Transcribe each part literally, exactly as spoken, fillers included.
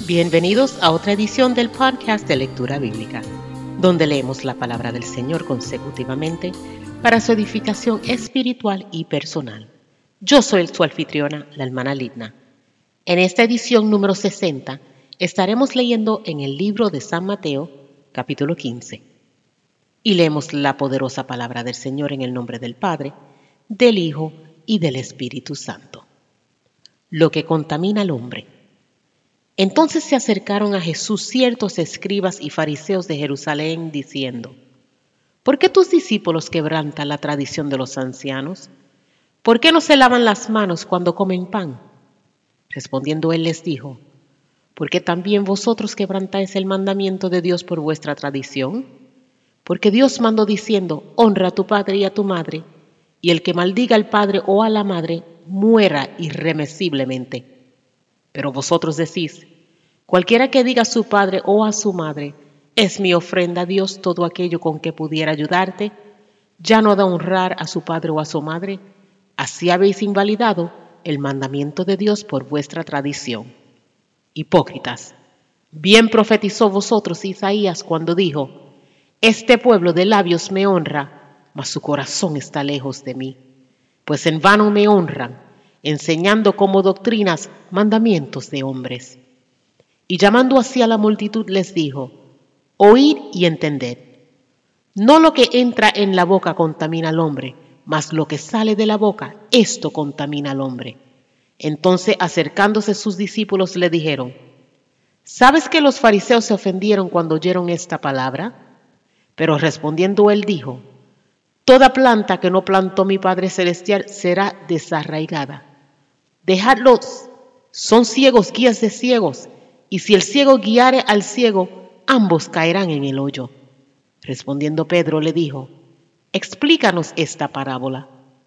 Bienvenidos a otra edición del podcast de Lectura Bíblica, donde leemos la palabra del Señor consecutivamente para su edificación espiritual y personal. Yo soy su anfitriona, la hermana Lidna. En esta edición número sesenta estaremos leyendo en el libro de San Mateo, capítulo quince. Y leemos la poderosa palabra del Señor en el nombre del Padre, del Hijo y del Espíritu Santo. Lo que contamina al hombre. Entonces se acercaron a Jesús ciertos escribas y fariseos de Jerusalén, diciendo: ¿Por qué tus discípulos quebrantan la tradición de los ancianos? ¿Por qué no se lavan las manos cuando comen pan? Respondiendo él les dijo: ¿por qué también vosotros quebrantáis el mandamiento de Dios por vuestra tradición? Porque Dios mandó diciendo: honra a tu padre y a tu madre, y el que maldiga al padre o a la madre, muera irremisiblemente. Pero vosotros decís: cualquiera que diga a su padre o a su madre, es mi ofrenda a Dios todo aquello con que pudiera ayudarte, ya no ha de honrar a su padre o a su madre, así habéis invalidado el mandamiento de Dios por vuestra tradición. Hipócritas, bien profetizó vosotros Isaías cuando dijo: este pueblo de labios me honra, mas su corazón está lejos de mí, pues en vano me honran, enseñando como doctrinas mandamientos de hombres. Y llamando así a la multitud les dijo: oíd y entended. No lo que entra en la boca contamina al hombre, mas lo que sale de la boca, esto contamina al hombre. Entonces, acercándose sus discípulos, le dijeron: ¿sabes que los fariseos se ofendieron cuando oyeron esta palabra? Pero respondiendo él dijo: toda planta que no plantó mi Padre Celestial será desarraigada. Dejadlos, son ciegos guías de ciegos, y si el ciego guiare al ciego, ambos caerán en el hoyo. Respondiendo Pedro le dijo: explícanos esta parábola.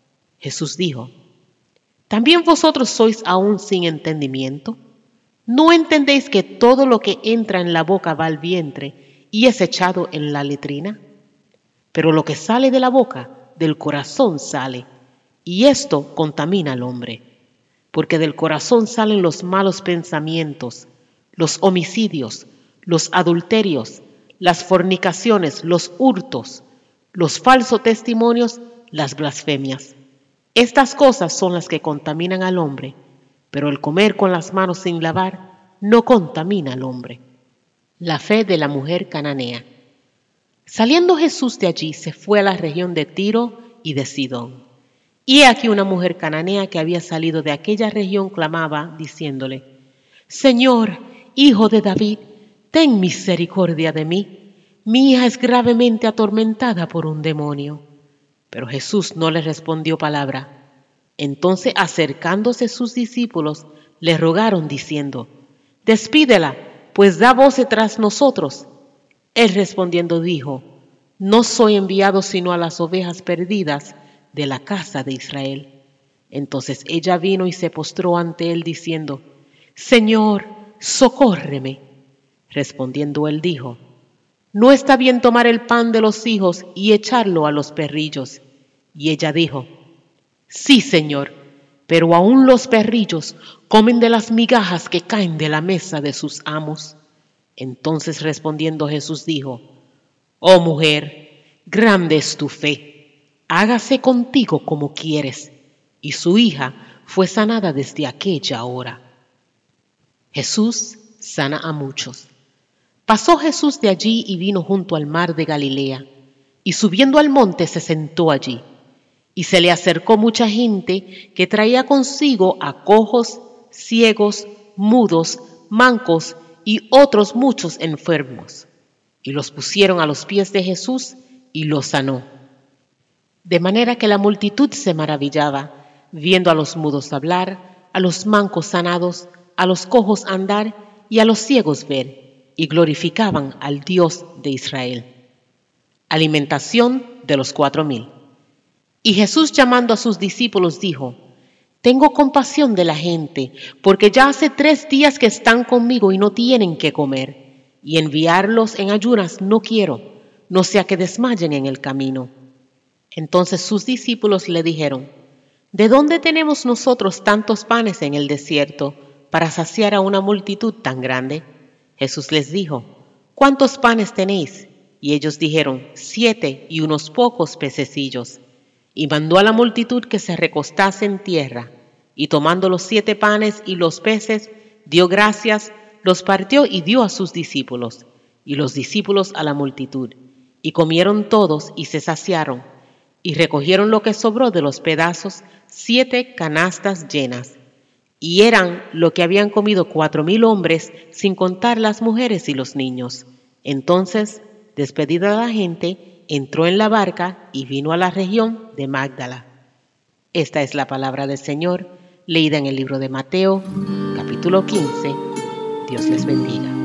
Jesús dijo: ¿también vosotros sois aún sin entendimiento? ¿No entendéis que todo lo que entra en la boca va al vientre y es echado en la letrina? Pero lo que sale de la boca, del corazón sale, y esto contamina al hombre. Porque del corazón salen los malos pensamientos, los homicidios, los adulterios, las fornicaciones, los hurtos, los falsos testimonios, las blasfemias. Estas cosas son las que contaminan al hombre, pero el comer con las manos sin lavar no contamina al hombre. La fe de la mujer cananea. Saliendo Jesús de allí, se fue a la región de Tiro y de Sidón. Y he aquí una mujer cananea que había salido de aquella región clamaba, diciéndole: Señor, Hijo de David, ten misericordia de mí. Mi hija es gravemente atormentada por un demonio. Pero Jesús no le respondió palabra. Entonces, acercándose sus discípulos, le rogaron, diciendo: despídela, pues da voces tras nosotros. Él respondiendo dijo: no soy enviado sino a las ovejas perdidas de la casa de Israel. Entonces ella vino y se postró ante él diciendo: Señor, socórreme. Respondiendo él dijo: no está bien tomar el pan de los hijos y echarlo a los perrillos. Y ella dijo: sí, Señor, pero aún los perrillos comen de las migajas que caen de la mesa de sus amos. Entonces respondiendo Jesús dijo: oh mujer, grande es tu fe, hágase contigo como quieres. Y su hija fue sanada desde aquella hora. Jesús sana a muchos. Pasó Jesús de allí y vino junto al mar de Galilea, y subiendo al monte se sentó allí. Y se le acercó mucha gente que traía consigo a cojos, ciegos, mudos, mancos y otros muchos enfermos. Y los pusieron a los pies de Jesús y los sanó. De manera que la multitud se maravillaba, viendo a los mudos hablar, a los mancos sanados, a los cojos andar y a los ciegos ver, y glorificaban al Dios de Israel. Alimentación de los cuatro mil. Y Jesús, llamando a sus discípulos, dijo: tengo compasión de la gente, porque ya hace tres días que están conmigo y no tienen qué comer, y enviarlos en ayunas no quiero, no sea que desmayen en el camino. Entonces sus discípulos le dijeron: ¿de dónde tenemos nosotros tantos panes en el desierto para saciar a una multitud tan grande? Jesús les dijo: ¿cuántos panes tenéis? Y ellos dijeron: siete y unos pocos pececillos. Y mandó a la multitud que se recostase en tierra, y tomando los siete panes y los peces, dio gracias, los partió y dio a sus discípulos, y los discípulos a la multitud. Y comieron todos y se saciaron, y recogieron lo que sobró de los pedazos, siete canastas llenas. Y eran lo que habían comido cuatro mil hombres, sin contar las mujeres y los niños. Entonces, despedida la gente, entró en la barca y vino a la región de Magdala. Esta es la palabra del Señor, leída en el libro de Mateo, capítulo quince. Dios les bendiga.